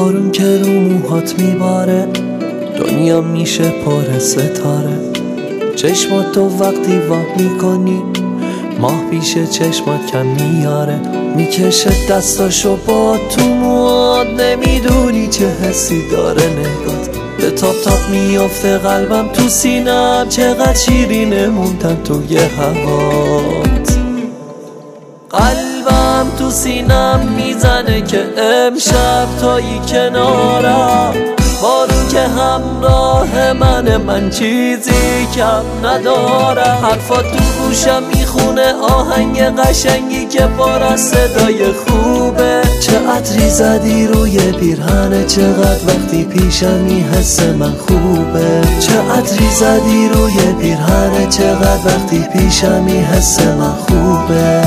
بارون که رو موهات میباره، دنیا میشه پر ستاره. چشمات تو وقتی وا میکنی، ماه پیش چشمات کم میاره. میکشه دستاشو با تو موات، نمیدونی چه حسی داره نگات. به تاپ تاپ میافته قلبم تو سینم، چقدر شیرینه موندن توی هوات. قلبم تو سینم میزنه که امشب تایی کنارم. بارون که همراه من چیزی کم ندارم. حرفات تو گوشم میخونه آهنگ قشنگی که پر از صدای خوبه. چه عطری زدی روی پیرهنه، چقدر وقتی پیشمی حس من خوبه. چه عطری زدی روی پیرهنه، چقدر وقتی پیشمی حس من خوبه.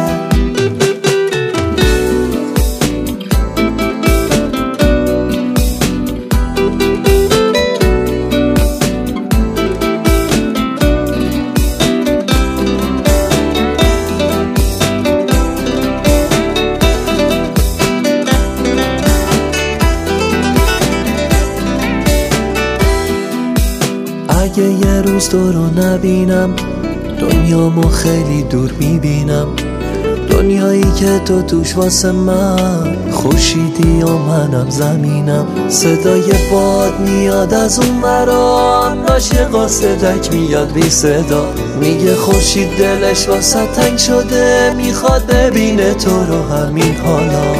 اگه یه روز تو رو نبینم، دنیامو خیلی دور میبینم. دنیایی که تو توش واسه من خورشیدی و منم زمینم. صدای باد میاد از اون ورا، عاشقا صدک میاد بی صدا. میگه خورشید دلش واسه تنگ شده، میخواد ببینه تو رو همین حالا.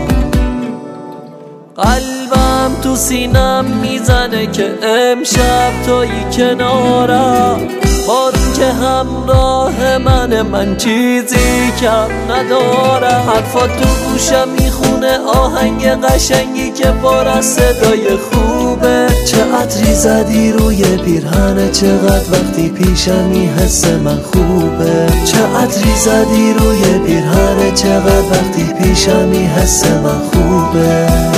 قلبم تو سینم میزنه که امشب تویی کنارم. بارون که همراه من چیزی کم ندارم. حرفات تو گوشم میخونه آهنگ قشنگی که پر از صدای خوبه. چه عطری زدی روی پیرهنه، چقدر وقتی پیشمی حس من خوبه. چه عطری زدی روی پیرهنه، چقدر وقتی پیشمی حس من خوبه.